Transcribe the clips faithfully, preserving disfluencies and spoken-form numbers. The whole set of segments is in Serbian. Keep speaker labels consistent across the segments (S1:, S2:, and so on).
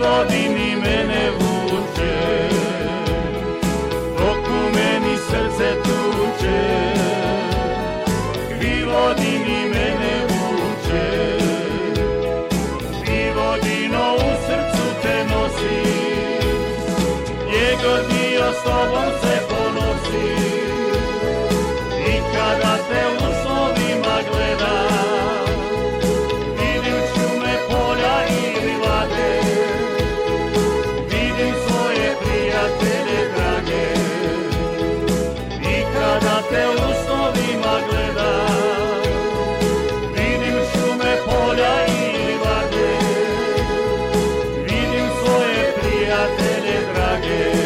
S1: vodi ni mene vuče, dok u meni srce tuče. Vi vodi ni mene vuče, vi vodino u srcu te nosi, njegov dio s tobom se ponosi. I kada te u snovima gledam, vidim šume, polja i livade, vidim svoje prijatelje drage. I kada te u snovima gledam, vidim šume, polja i livade, vidim svoje prijatelje drage.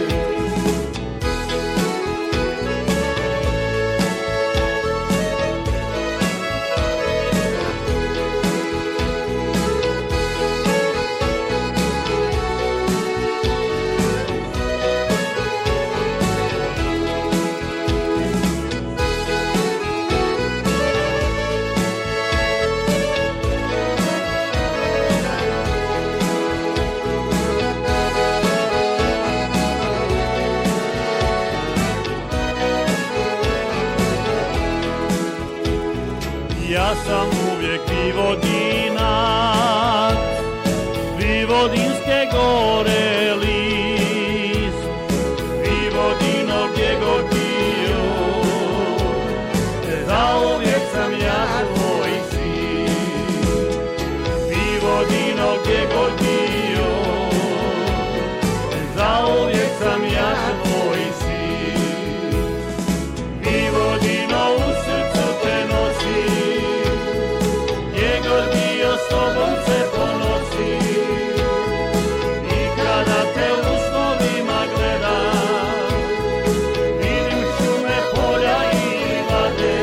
S1: Ja sam uvijek Vivodinac, Vivodinske gore list, Vivodino gdje god bio, zauvijek sam ja tvoj sin. Vivodino gdje god bio, zauvijek sam ja tvoj sin. Vivodino u srcu te nosi, njegov dio s tobom se ponosi. I kada te u snovima gledam, vidim šume, polja i livade,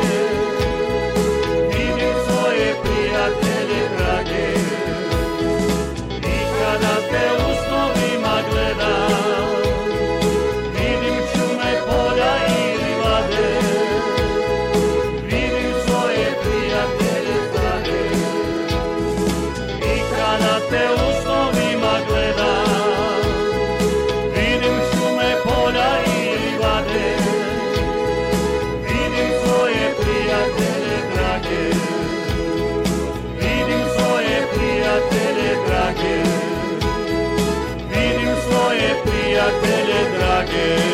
S1: vidim svoje prijatelje drage. I kada te u snovima gledam, vidim šume, polja i livade, vidim svoje prijatelje drage. I kada te u snovima gledam, vidim šume, polja i livade, vidim svoje prijatelje drage. Vidim svoje prijatelje drage, vidim svoje prijatelje drage.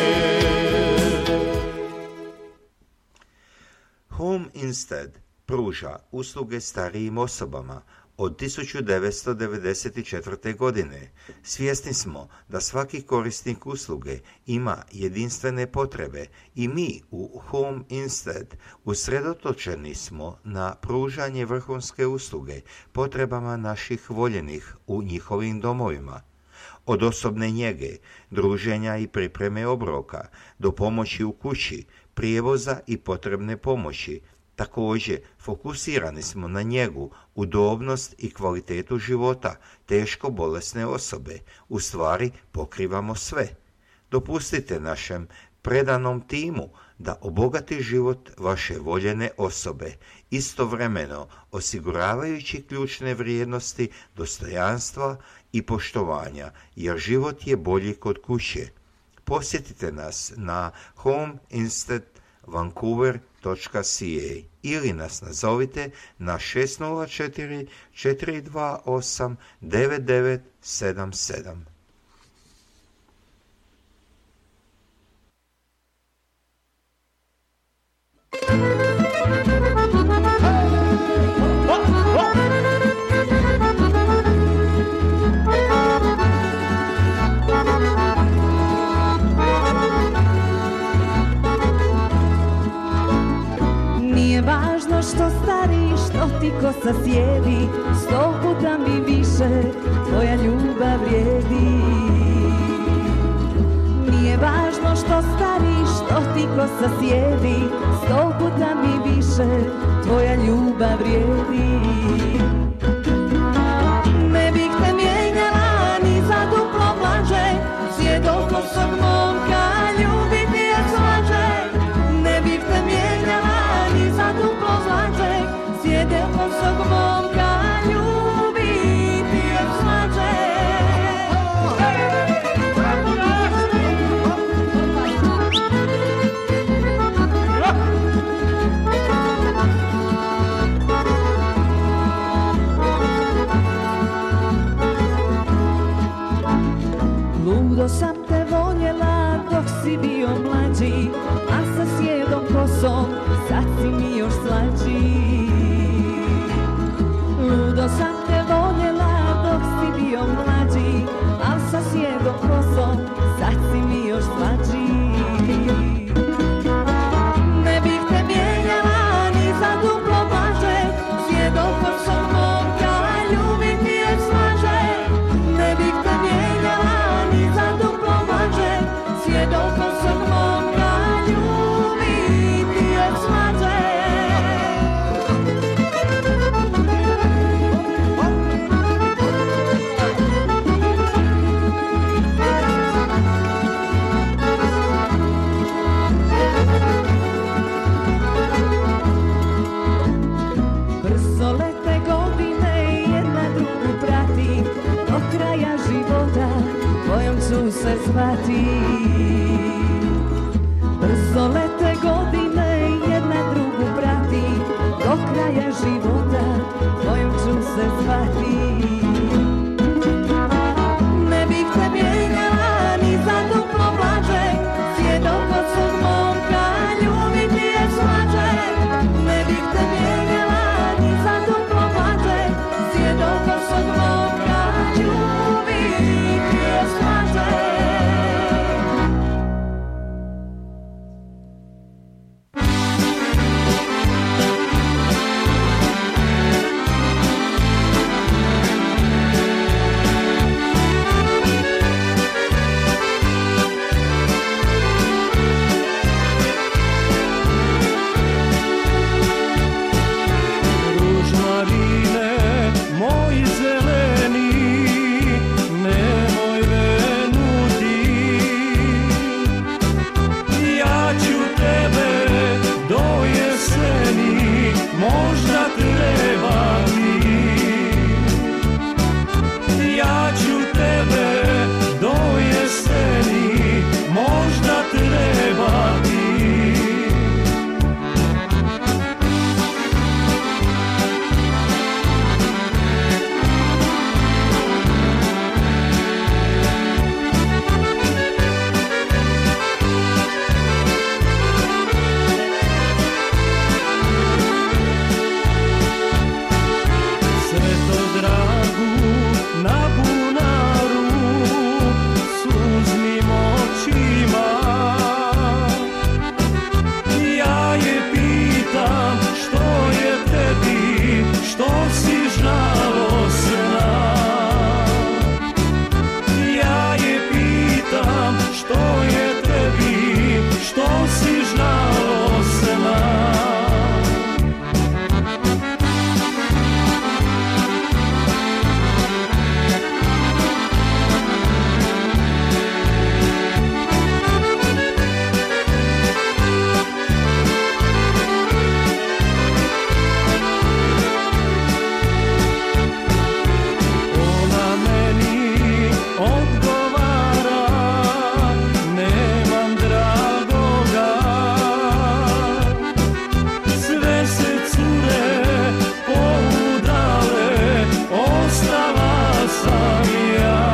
S2: Home Instead pruža usluge starijim osobama od tisuću devetsto devedeset četvrte. godine. Svjesni smo da svaki korisnik usluge ima jedinstvene potrebe i mi u Home Instead usredotočeni smo na pružanje vrhunske usluge potrebama naših voljenih u njihovim domovima. Od osobne njege, druženja i pripreme obroka, do pomoći u kući, prijevoza i potrebne pomoći. Također, fokusirani smo na njegu, udobnost i kvalitetu života teško bolesne osobe. U stvari, pokrivamo sve. Dopustite našem predanom timu da obogati život vaše voljene osobe, istovremeno osiguravajući ključne vrijednosti dostojanstva i poštovanja, jer život je bolji kod kuće. Posjetite nas na home instead vancouver dot c a ili nas nazovite na šest nula četiri četiri dva osam devet devet sedam sedam.
S3: Nije važno što stari, što ti kosa sjedi, sto puta mi više tvoja ljubav vrijedi. Nije važno što stari, što ti kosa sjedi, sto puta mi više tvoja ljubav vrijedi. Ne bih te mijenjala ni za duplo mlađe, svjedok kosog momka ljubiti je slađe. Ne bih te mijenjala ni za duplo mlađe, svjedok kosog momka ljubiti je slađe. Ludo sam te voljela dok si bio mlađi, a sa sjedom kosom sad si mi još slađi. Ludo sam te voljela dok si bio mlađi, a sa sjedom kosom sad si mi još slađi. Ne bih te mijenjala ni za duplo blaže, sjedom kosom momka ljubiti je slaže. Ne bih te mijenjala ni za duplo blaže, sjedom kosom momka ljubiti je slaže. Brzo lete godine, jedna drugu prati, do kraja života tvojom ću se zvati. Brzo lete godine, jedna drugu prati, do kraja života tvojom ću se zvati. Ne bih te mijenjala ni za duplo blaže, sjedom kosom momka ljubiti je slađe. Ne bih te mijenjala ni za duplo blaže, sjedom kosom momka ljubiti je slađe.
S1: Ružmarine, moji zeleni, nemoj venuti. Ja ću tebe do jeseni možda trebati. Ja ću tebe do jeseni možda trebati. Svetodragu na bunaru suznim očima, ja je pitam što je tebi, što si žalosna. Ja je pitam što je tebi, što si žalosna. Ona meni odgovara, nemam dragoga. Sve se cure poudale, ostala sam ja.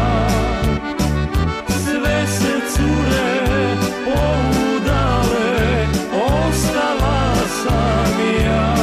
S1: Sve se cure poudale, ostala sam ja.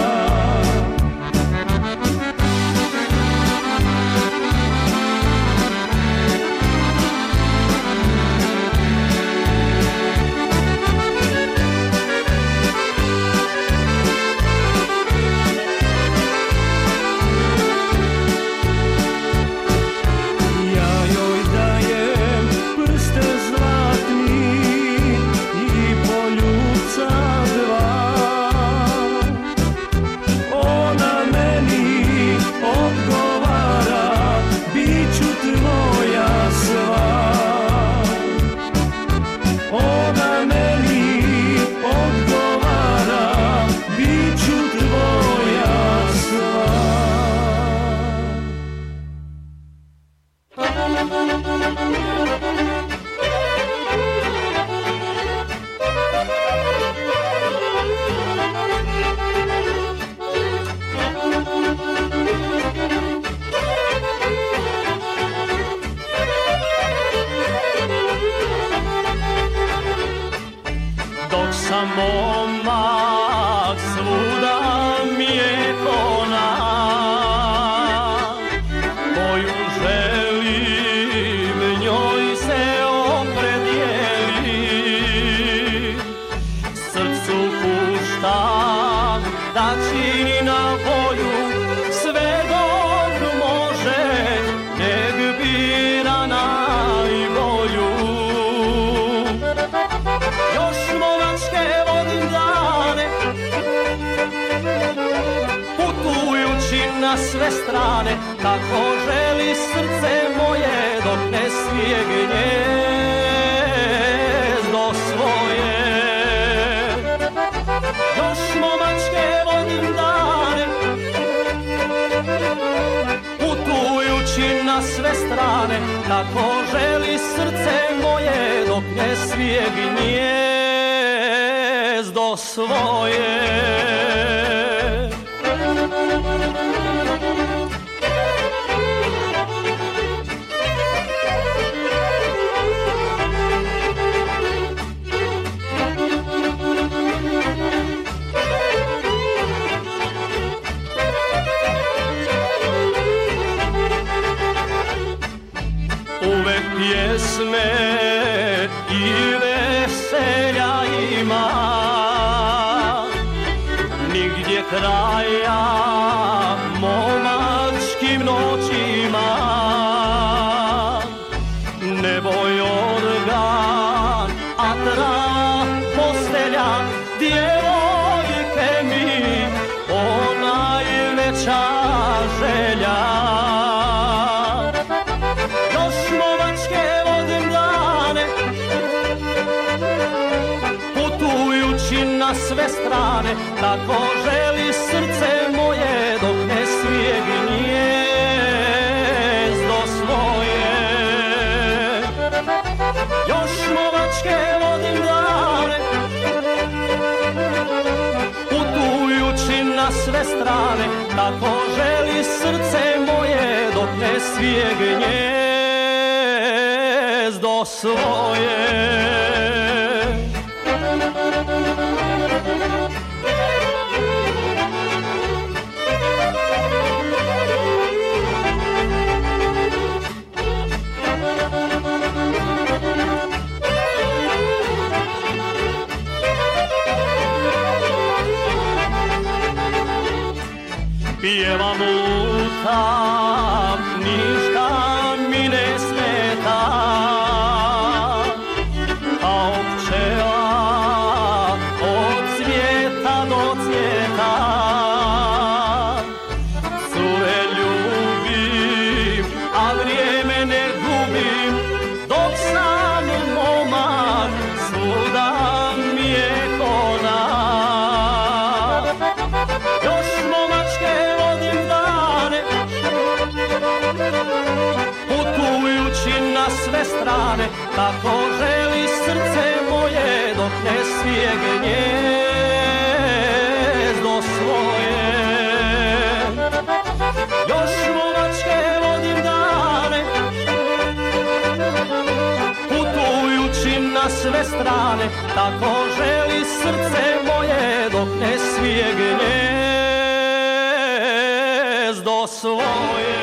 S1: Ja joj dajem prste zlatni i poljubca dva. Ona meni odgovara, bit ću tvoja sva. Ona meni odgovara, bit ću tvoja sva.
S3: Thank you.
S1: jedan momak, svuda mi je kona, koju želim, njoj se opredijeli. Srcu puštam da čini na volju, sve dok može, nek bira najbolju. Još momačke vodim dane, putujući na sve strane, kako želi srce moje dok ne svijegne gnjezdo svoje. Još momačke vodim dane, putujući na sve strane, kako želi srce moje dok ne svijegne gnjezdo svoje. Uvek pjesme i veselja ima, nigdje kraja momačkim noćima. Neboj organ, a trava postelja, djevojke mi ona je veća želja. Još momačke vodim dane, putujući na sve strane, tako želi srce moje dok ne svijegne gnjezdo svoje. Još momačke vodim dane, putujući na sve strane, tako želi srce moje dok ne svijegne gnjezdo svoje. Pjevam, lutam, ništa mi ne smeta, kao pčela od cvijeta do cvijeta. Cure ljubim, a vrijeme ne gubim, dok sam momak, svuda mi je kona. Još momačke vodim dane, putujući na sve strane, tako želi srce moje dok ne svijegne gnjezdo svoje. Još momačke vodim dane, putujući na sve strane, tako želi srce moje dok ne svijegne gnjezdo svoje.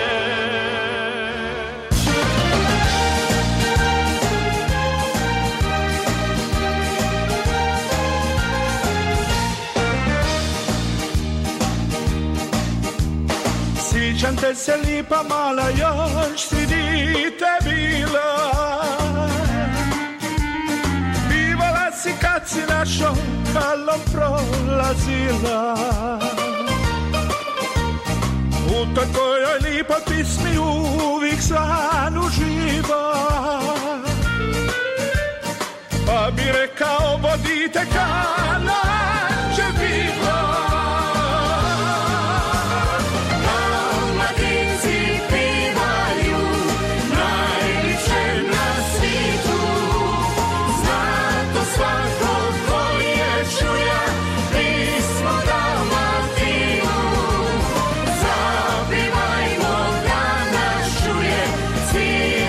S4: Sjećam te se lipa mala, još si dite bila. Bivala si kad si našom halom prolazila. U toj tvojoj lipoj pismi uvijek san uživa. Pa bi rekao vodite kana će bila.
S3: See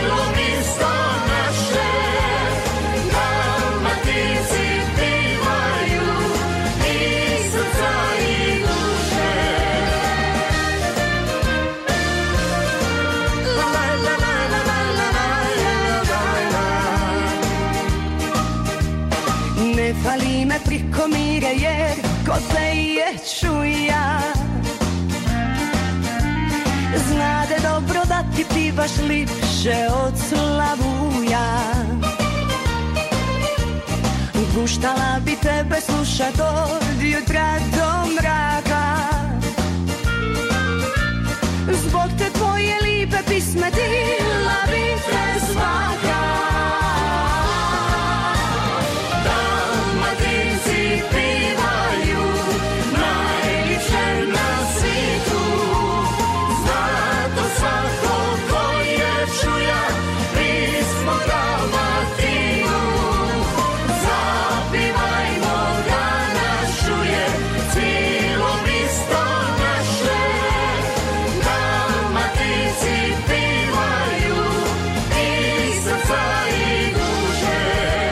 S3: Fali me priko mire jer kod te je čuja. Znade dobro da ti pivaš lipše od slavuja. Guštala bi tebe slušat od jutra do mraka. Zbog te tvoje lipe pisme dila bi te svaka. Dalmatinci pivaju najljepše na svijetu. Zato svako ko je čuja pismo Dalmatinu. Zapivajmo ga naš čuje cijelo isto naše. Dalmatinci pivaju iz srca i duše.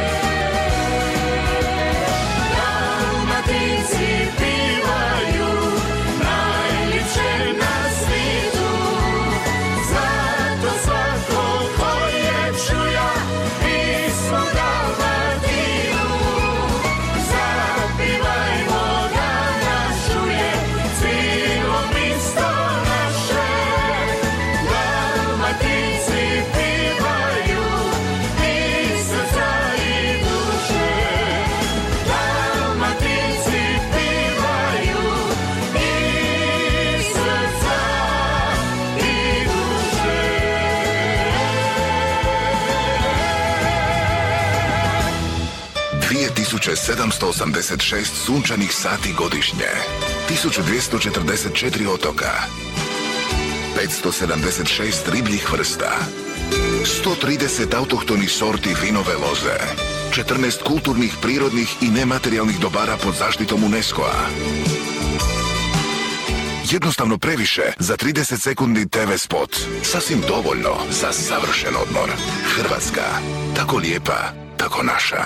S3: Dalmatinci pivaju najljepše na svijetu. Zato svako ko je čuja pismo Dalmatinu. Zapivajmo ga naš čuje cijelo isto naše. Dalmatinci pivaju iz srca i duše. Dalmatinci pivaju iz srca i duše.
S5: dvije tisuće sedamsto osamdeset šest sunčanih sati godišnje, tisuću dvjesto četrdeset četiri otoka, petsto sedamdeset šest ribljih vrsta, sto trideset autohtonih sorti vinove loze, četrnaest kulturnih, prirodnih i nematerijalnih dobara pod zaštitom UNESCO-a. Jednostavno previše za trideset sekundni te ve spot. Sasvim dovoljno za savršen odmor. Hrvatska, tako lijepa, tako naša.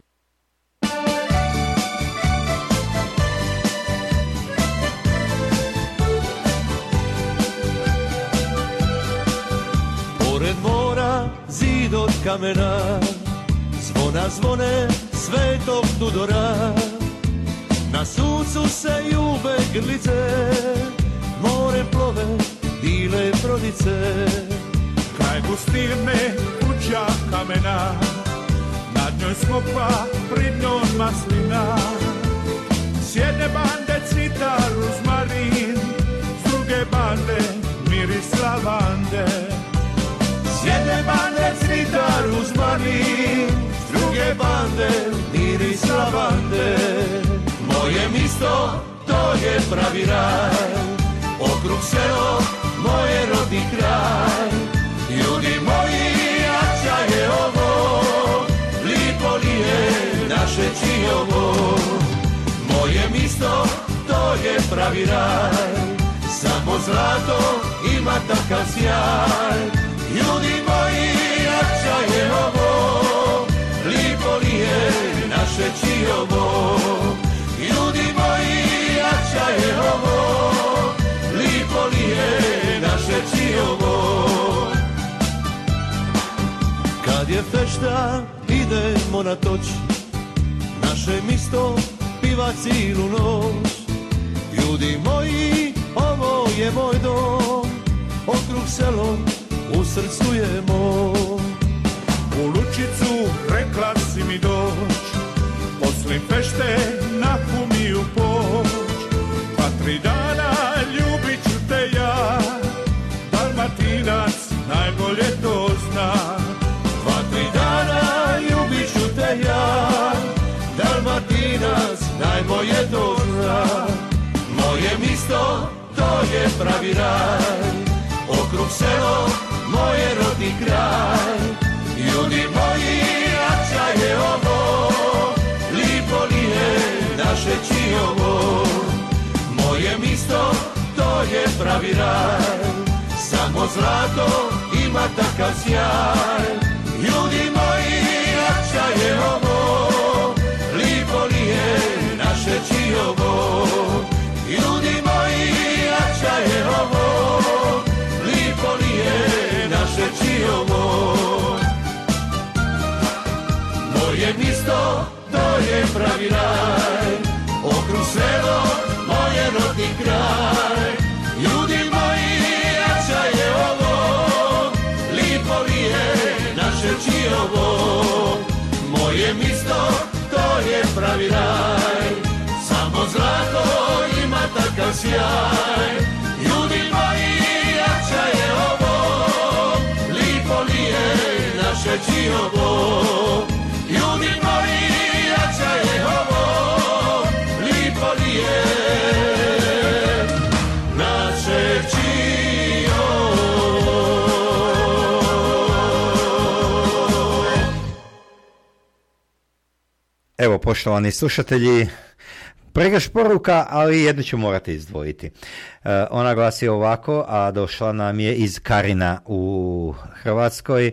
S1: Pored mora zid od kamena, zvona zvone svetog Tudora. Na sucu se jube grlice, more plove bile brodice.
S4: Kraj gustirne kuća kamena, nad njoj smokva, prid njom maslina. S jedne bande cvita ruzmarin, s druge bande miris lavande.
S1: S jedne bande cvita ruzmarin, s druge bande miris lavande. Moje misto, to je pravi raj, okrug selo, moje rodni kraj. Ljudi moji, jača je ovo, lipo li je naše Čijovo. Moje misto, to je pravi raj, samo zlato ima takav sjaj. Ljudi moji, jača je ovo, lipo li je naše Čijovo. Ljudi moji, jača je ovo, lipo li je naše Čijovo. Kad je fešta, idemo na toč, naše misto piva cijelu noć. Ljudi moji, ovo je moj dom, okrug selo, u srcu je moj.
S4: U Lučicu rekla si mi doć, posle fešte na humiju poć. Pa tri dana ljubit ću te ja, Dalmatinac najbolje to zna.
S1: Dva, tri dana ljubit ću te ja, Dalmatinac najbolje to zna. Moje misto, to je pravi raj, okrug selo, moje rodni kraj. Ljudi moji, jača je ovo, lipo li je naše Čijovo. Moje misto, to je pravi raj, samo zlato ima takav sjaj. Ljudi moji, jača je ovo, lipo li je naše Čijovo. Ljudi moji, jača je ovo, lipo li je naše Čijovo. Moje misto, to je pravi raj, okruž selo, moje rodni kraj. Ljudi moji, jača je ovo, lipo li je naše Čijovo. Moje misto, to je pravi raj, samo zlato ima takav sjaj. Ljudi moji, jača je ovo, lipo li je naše Čijovo. Ljudi moji, jača je ovo, lipo li je naše Čijovo.
S6: Evo, poštovani slušatelji, pregrš poruka, ali jednu ću morati izdvojiti. E, ona glasi ovako, a došla nam je iz Karina u Hrvatskoj.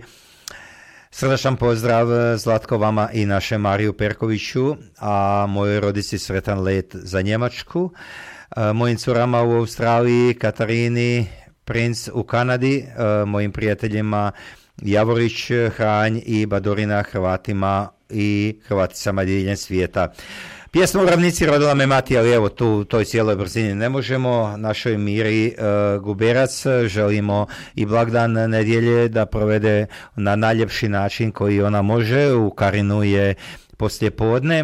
S6: Srdačan pozdrav, Zlatko, vama i naše Mariju Perkoviću, a mojoj rodici sretan let za Njemačku, e, mojim curama u Australiji, Katarini, Princ u Kanadi, e, mojim prijateljima Javorić, Hranj i Badorina, Hrvatima i Hrvaticama diljem svijeta. Pjesma u ravnici rodila me mati, ali evo tu u toj cijeloj brzini ne možemo. Našoj Miri e, Guberac želimo i blagdan nedjelje da provede na najljepši način koji ona može. U Karinu je poslijepodne.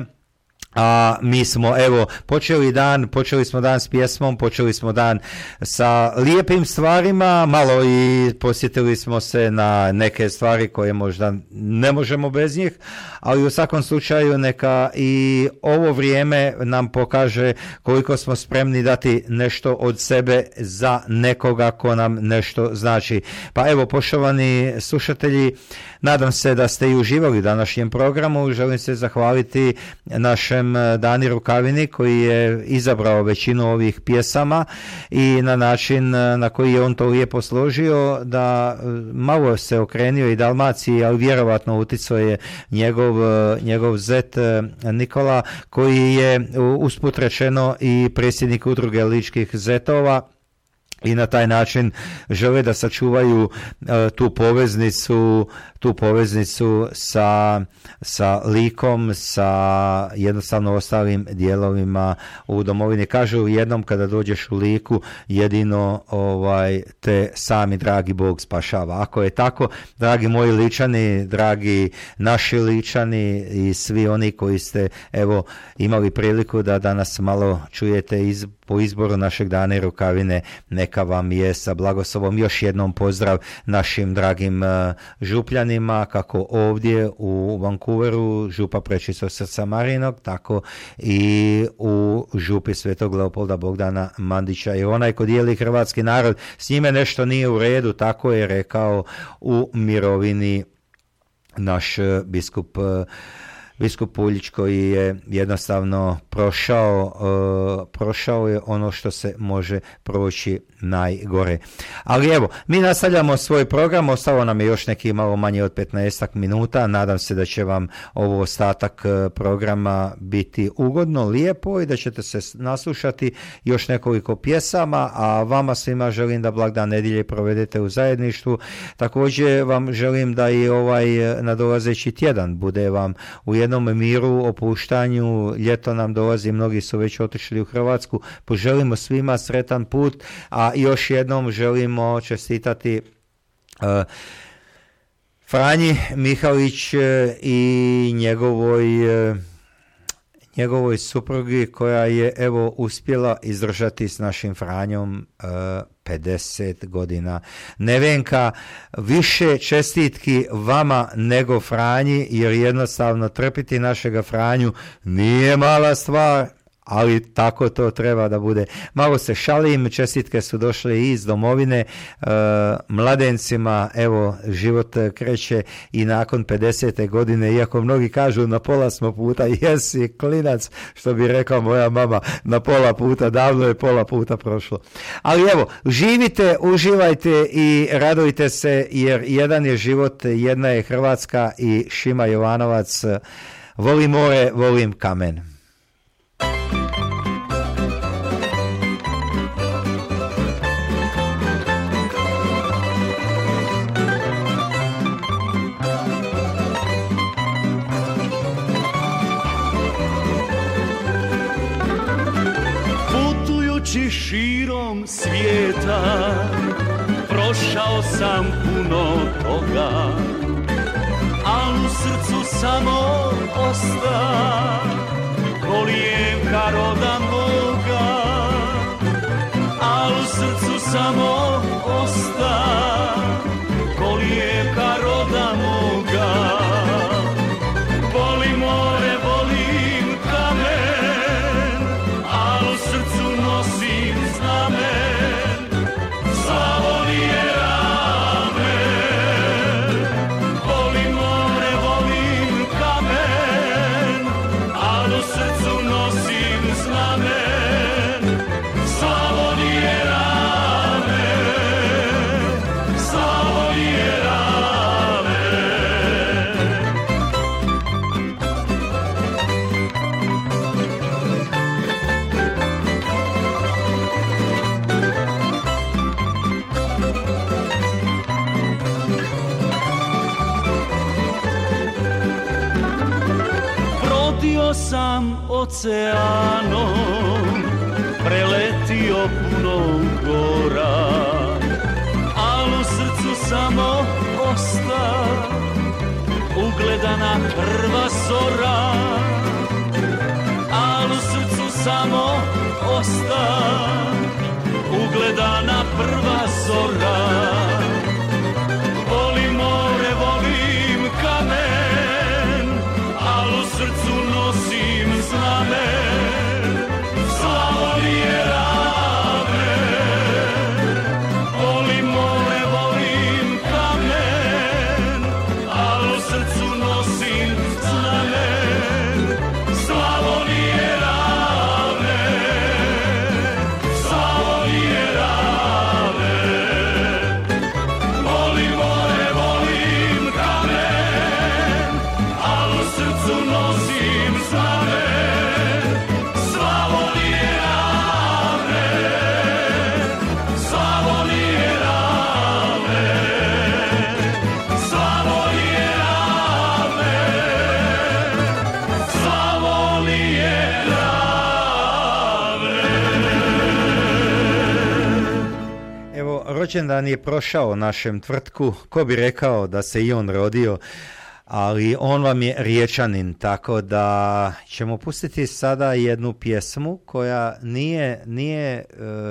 S6: A mi smo, evo, počeli dan, počeli smo dan s pjesmom, počeli smo dan sa lijepim stvarima, malo i posjetili smo se na neke stvari koje možda ne možemo bez njih, ali u svakom slučaju neka i ovo vrijeme nam pokaže koliko smo spremni dati nešto od sebe za nekoga ko nam nešto znači. Pa evo, poštovani slušatelji, nadam se da ste i uživali u današnjem programu. Želim se zahvaliti našem Dani Rukavini koji je izabrao većinu ovih pjesama i na način na koji je on to lijepo složio, da malo se okrenio i Dalmaciji, ali vjerovatno uticao je njegov, njegov zet Nikola, koji je usput rečeno i predsjednik udruge ličkih zetova. I na taj način žele da sačuvaju uh, tu poveznicu, tu poveznicu sa, sa Likom, sa jednostavno ostalim dijelovima u domovini. Kažu jednom kada dođeš u Liku, jedino ovaj, te sami dragi Bog spašava. Ako je tako, dragi moji Ličani, dragi naši Ličani i svi oni koji ste evo imali priliku da danas malo čujete iz po izboru našeg Dane Rukavine, neka vam je sa blagoslovom. Još jednom pozdrav našim dragim uh, župljanima, kako ovdje u Vancouveru, župa Prečistog srca Marinog, tako i u župi Svetog Leopolda Bogdana Mandića. I onaj ko dijeli hrvatski narod, s njime nešto nije u redu, tako je rekao u mirovini naš uh, biskup uh, biskup Puljić, koji je jednostavno prošao, uh, prošao je ono što se može proći najgore. Ali evo, mi nastavljamo svoj program, ostalo nam je još neki malo manje od petnaestak minuta, nadam se da će vam ovo ostatak programa biti ugodno, lijepo i da ćete se naslušati još nekoliko pjesama, a vama svima želim da blagdan nedjelje provedete u zajedništvu. Također vam želim da i ovaj nadolazeći tjedan bude vam u jednom miru, opuštanju. Ljeto nam dolazi, mnogi su već otišli u Hrvatsku. Poželimo svima sretan put, a još jednom želimo čestitati uh, Franji Mihalić uh, i njegovoj uh, njegovoj suprugi koja je evo uspjela izdržati s našim Franjom uh, pedeset godina. Nevenka, više čestitki vama nego Franji, jer jednostavno trpiti našega Franju nije mala stvar, ali tako to treba da bude. Malo se šalim, čestitke su došle iz domovine, e, mladencima, evo, život kreće i nakon pedesete godine, iako mnogi kažu na pola smo puta, jesi klinac, što bi rekao moja mama, na pola puta, davno je pola puta prošlo. Ali evo, živite, uživajte i radujte se, jer jedan je život, jedna je Hrvatska i Šima Jovanovac, volim more, volim kamen.
S7: svijeta, prošao sam puno toga, al u srcu samo osta kolijevka roda moga, al u srcu samo osta kolijevka roda moga. Volim more, volim kamen, al u srcu nosim znamen Slavonije rame. Volim more, volim kamen, al u srcu nosim znamen Slavonije rame, Slavonije rame. Brodio sam oceanom, preletio puno gora, al u srcu samo osta ugledana prva zora, al u srcu samo osta ugledana prva zora. Volim more, volim kamen, al u srcu nosim znamen Slavonije rame. Volim more, volim kamen, al u srcu nosim znamen Slavonije rame, Slavonije rame. Volim more, volim kamen, al u srcu nosim znamen Slavonije rame, Slavonije rame, Slavonije rame, Slavonije rame.
S6: Evo, rođendan je prošao našem tvrtku, ko bi rekao da se i on rodio, ali on vam je Riječanin, tako da ćemo pustiti sada jednu pjesmu koja nije, nije, e,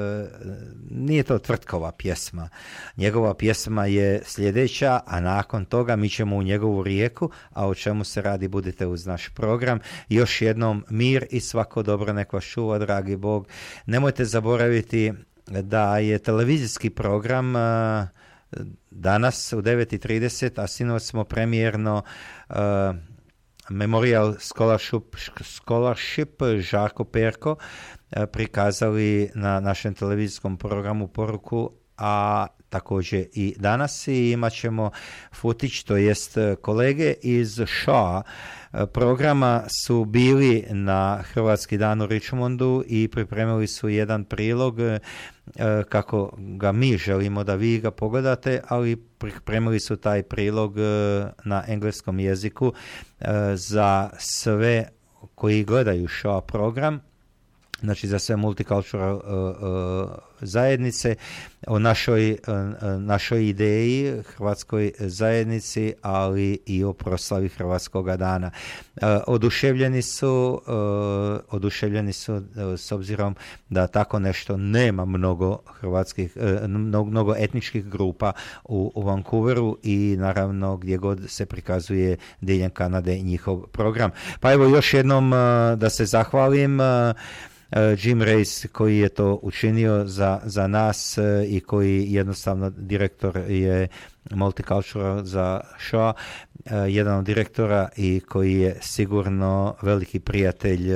S6: nije to tvrtkova pjesma. Njegova pjesma je sljedeća, a nakon toga mi ćemo u njegovu rijeku, a o čemu se radi budite uz naš program. Još jednom mir i svako dobro nek vas čuva, dragi Bog. Nemojte zaboraviti da je televizijski program e, danas u devet i trideset, a sinoć smo premijerno uh, Memorial Scholarship, Scholarship Žarko Perko uh, prikazali na našem televizijskom programu poruku, a također i danas i imat ćemo futić, to jest kolege iz Shaw programa su bili na Hrvatski dan u Richmondu i pripremili su jedan prilog kako ga mi želimo da vi ga pogledate, ali pripremili su taj prilog na engleskom jeziku za sve koji gledaju Shaw program, znači za sve multicultural uh, uh, zajednice, o našoj, uh, našoj ideji, hrvatskoj zajednici, ali i o proslavi Hrvatskoga dana. Uh, oduševljeni su, uh, oduševljeni su uh, s obzirom da tako nešto nema mnogo hrvatskih, uh, mnogo, mnogo etničkih grupa u, u Vancouveru i naravno gdje god se prikazuje diljem Kanade njihov program. Pa evo još jednom uh, da se zahvalim uh, Jim Race koji je to učinio za, za nas i koji jednostavno direktor je Multicultural za Shaw, jedan od direktora i koji je sigurno veliki prijatelj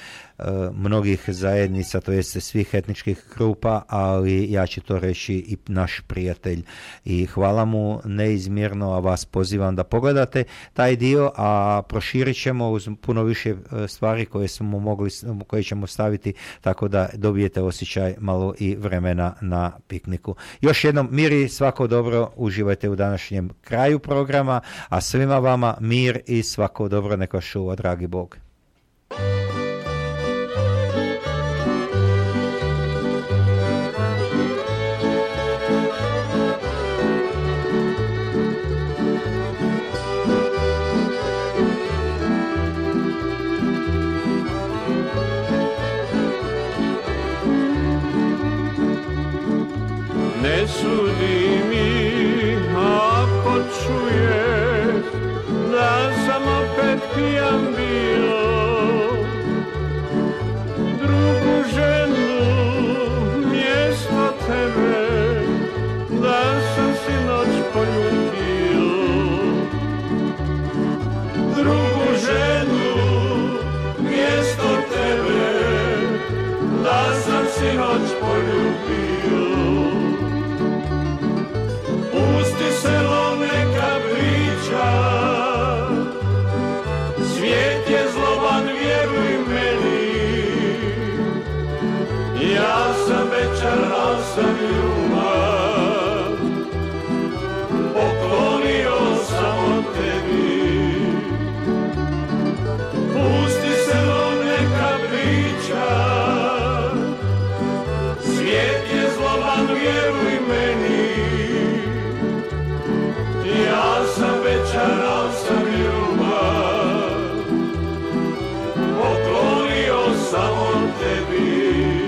S6: mnogih zajednica, to jest svih etničkih grupa, ali ja ću to reći i naš prijatelj. I hvala mu neizmjerno, a vas pozivam da pogledate taj dio, a proširit ćemo uz puno više stvari koje smo mogli, koje ćemo staviti, tako da dobijete osjećaj malo i vremena na pikniku. Još jednom mir i svako dobro, uživajte u današnjem kraju programa, a svima vama mir i svako dobro, neka čuva dragi Bog.
S4: ljudi mi, ako čuješ da sam opet pijan bio, drugu ženu mjesto tebe, da sam sinoć poljubio. Drugu ženu mjesto tebe, da sam sinoć poljubio. Pusti selo neka priča, svijet je zloban, vjeruj meni. Ja sam večer, al sam ljubav, poklonio samo tebi. Pusti selo neka priča, svijet je zloban, vjeruj meni. Ja sam večer, al sam ljubav, poklonio samo tebi.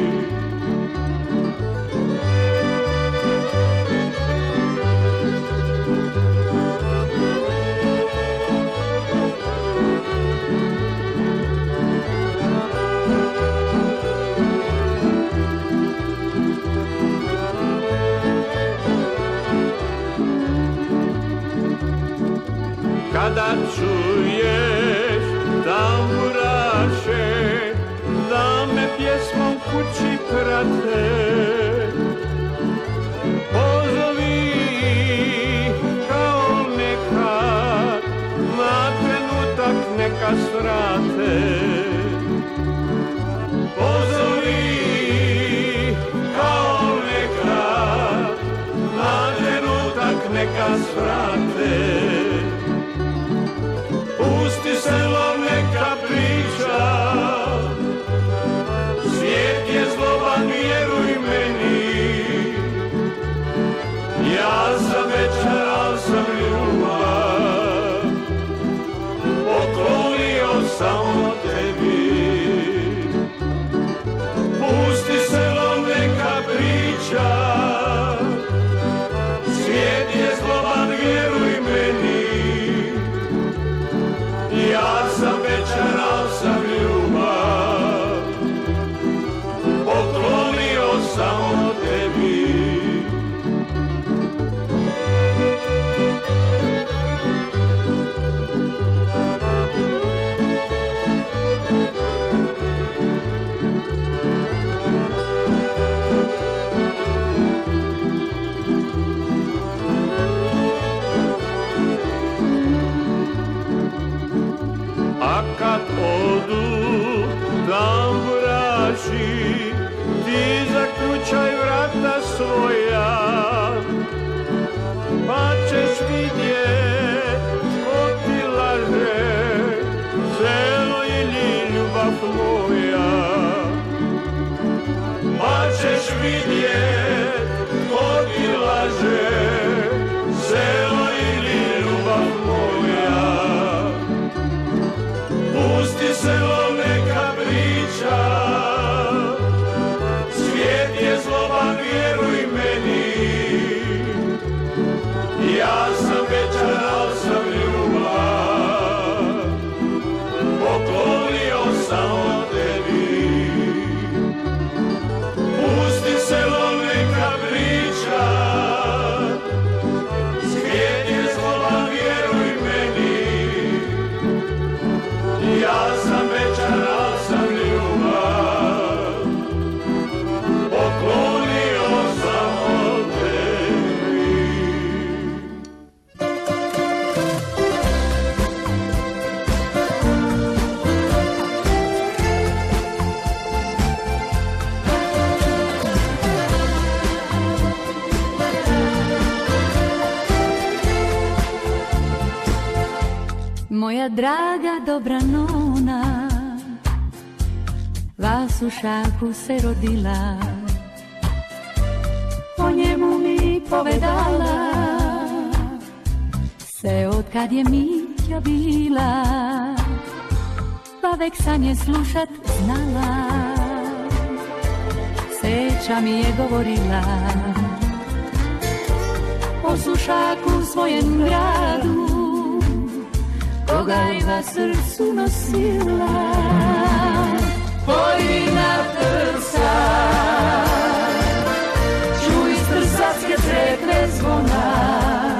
S4: Kada čuješ tamburaše, da me pjesmom kući prate, pozovi kao nekad, na trenutak neka svrate. Pozovi kao nekad, na trenutak neka svrate. Pusti selo neka priča, svijet je zloban, vjeruj meni. Ja sam večer, al sam ljubav, poklonio samo tebi. Pusti selo neka priča, svijet je zloban, vjeruj meni. Ja sam večer, al sam ljubav, poklonio samo tebi. A kad odu tamburaši, ti zaključaj vrata svoja, pa ćeš vidjet ko ti laže, selo ili ljubav moja. Pa ćeš vidjet ko ti laže, selo ili ljubav moja. Pusti selo neka priča, svijet je zloban, vjeruj meni. Ja sam večer, al sam ljubav, poklonio samo tebi. Pusti selo neka priča, svijet je zloban, vjeruj meni. Ja sam večer, al sam ljubav, poklonio samo tebi.
S3: Moja draga dobra nona, vas u šaku se rodila, o njemu mi povedala, se od kad je Mitja bila, pa vek sam je slušat znala, seča mi je govorila, o sušaku u svojem gradu, koga iva srcu nosila. Pojedina trsa, čuj iz Trsatske crkve zvona,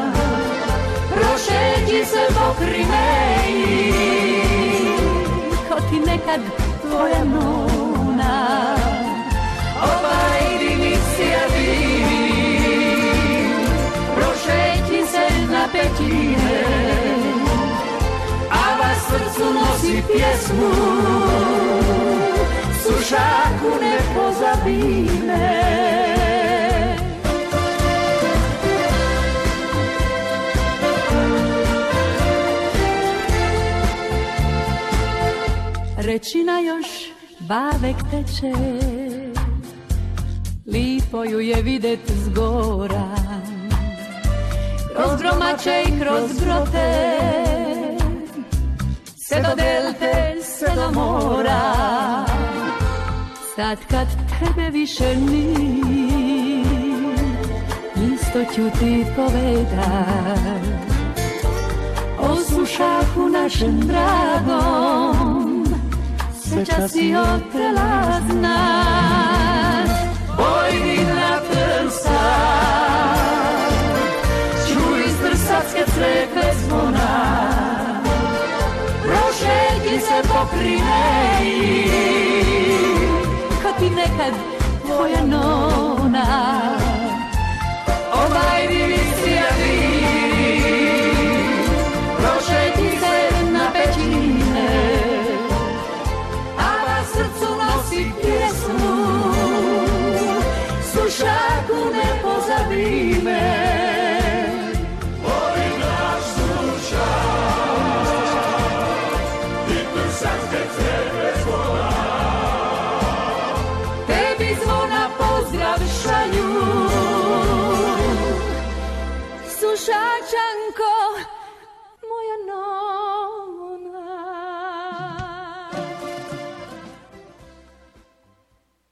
S3: prošeći se pokri meji, ko ti nekad tvoja nona. Ovaj dimicija divi, prošeći se na pećine, a vas srcu nosi pjesmu, sušaku ne pozabine. Rećina još bavek teče, lipo ju je vidjet zgora, kroz gromače i kroz grote, se do delte, se do mora. Sad kad tebe više ni, isto ću ti povedat o sušaku našem dragom, sve časi otrela znat. Pojedina trsa, čuj iz Trsatske crkve zvona, prošeći se pokri meji, ko ti nekad tvoja nona.